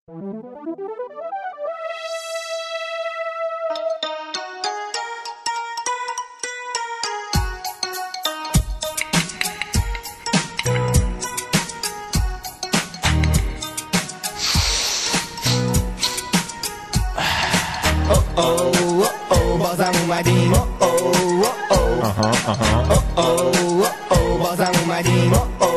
بازم اومدیم بازم اومدیم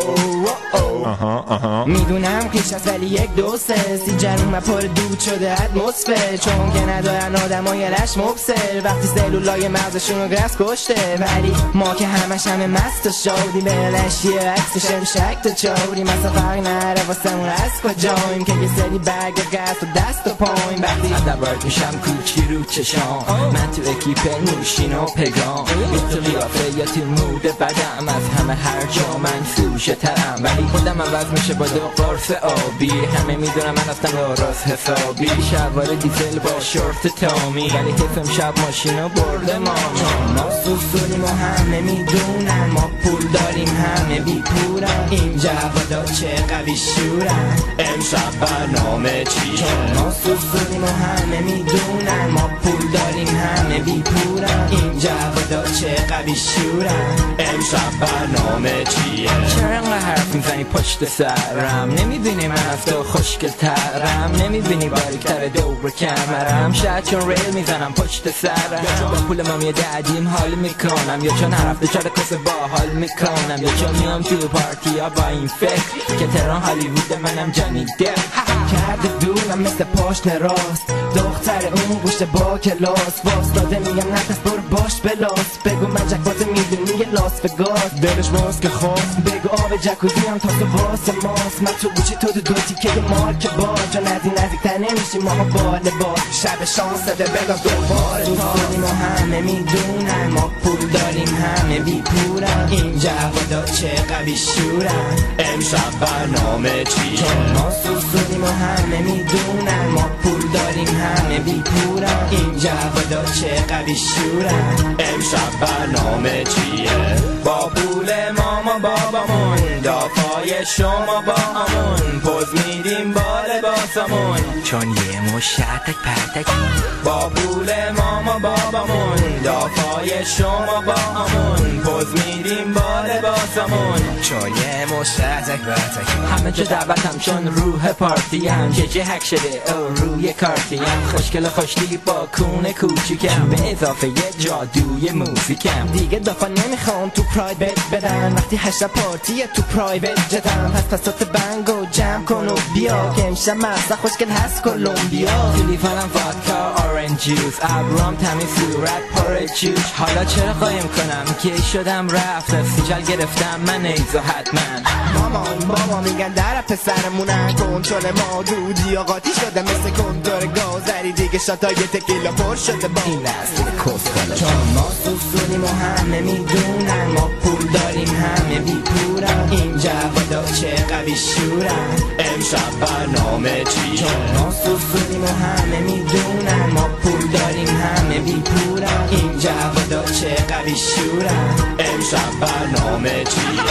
میدونم خیش است ولی 1 2 3 سی جنوم پر دود شده اتمسفر چون که ندارن آدمای رش مبصر وقتی سلولای مغزشون رو گرس کشته ولی ما که همش همه مست و شادی بلش یه عکسش رو شک تا چاوریم اصلا فرق نره واسمون از کجاییم که یه سری برگ گرس و دست و پاییم وقتی ادبارت میشم کوچی رو چشام من تو اکیپ نوشین و پگام تو قیافه یا تو مود بدم از همه هر جا من سوشه ترم ولی خودم عوض میشه با 2 قرص آبی همه میدونم من اصلا راست حسابی شلوار دیزل با شورت تامی ولی حیفم شب ماشینو برده مامی ما سوسولیم و همه میدونن ما پول داریم همه بی پورن این جوادا چه قوی شورن امشب برنامه چیه ما سوسولیم و همه میدونن ما پول داریم همه بی پورن این جوادا چه قوی شورن امشب برنامه چیه چرا انقدر حرف میزنی پشت سرم نمیبینی من از تو خوشگل ترم نمیبینی باریکتر دور کمرم شاید چون ریل میزنم پشت سرم یا چون با پول مامی دادیم حال میکنم یا چون هر هفته 4 کس با حال میکنم یا چون میام تو پارتی ها با این فکر که تهران هالیوود منم جانی دپ کرده دونم مثل پاشن راست دختر اون گوشت با کلاس واسطاده میگم نتست برو باش بلاس بگو من جکبات میدونی یه لاس وگاس دلش ماست که خواست بگو آب جکوزی هم تازه واسه ماست من تو گوشی تو دو تیکه مارک با جا نزدیکتر نمیشیم ما با لباس شب شانس ده بگم دوباره دوستانی ما همه میدونن ما پول داریم همه بی پورن این جوادا چه قوی شورن امشب برنامه چیه چون ما سوسولیم و همه میدونن ما پول داریم همه بی پورن این جوادا چه قوی شورن امشب برنامه چیه با پول ماما بابامون دافای شما با همون پوز میدیم با لباسمون چون یه مشتک پرتک با پول ماما بابامون دافای شما با همون پوز میدیم با لباسمون چون یه مشتک پرتک همه جا دعوتم چون روح پارتی هم جه هک شده او روی کارتی هم خوشگل خوشتی با کونه کوچیکم به اضافه یه جادوی موزیکم دیگه دافا نمیخوام تو پرایوت بدن وقتی 8 پارتیه تو پرایوت جدم پس پسات بنگو جمع کن و بیا که امشب مزه خوشگل هست کلمبیا تلیفونم وادکا اورنج جوس ابروام تمیز صورت پر جوش حالا چرا قایم کنم که شدم رفت سیجل گرفتم من ایزو حتما مامان بابا میگن در پسرمونن کنترل ما دودی آقاتی شده مثل کنتور گازری دیگه شاتای تکیلا پر شده با این لحظه کسکالا چون ما سوسولیم و همه میدونن ما پول داریم همه بی پورن این جوادا چه قوی شورن امشب برنامه چیه چون ما سوسولیم و همه میدونن ما پول داریم همه بی پورن این جوادا چه قوی شورن امشب برنامه چیه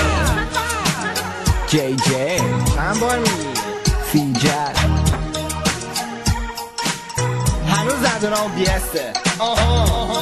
جی جی چند بار میگی سیجل هنوز زدونام بیسته آها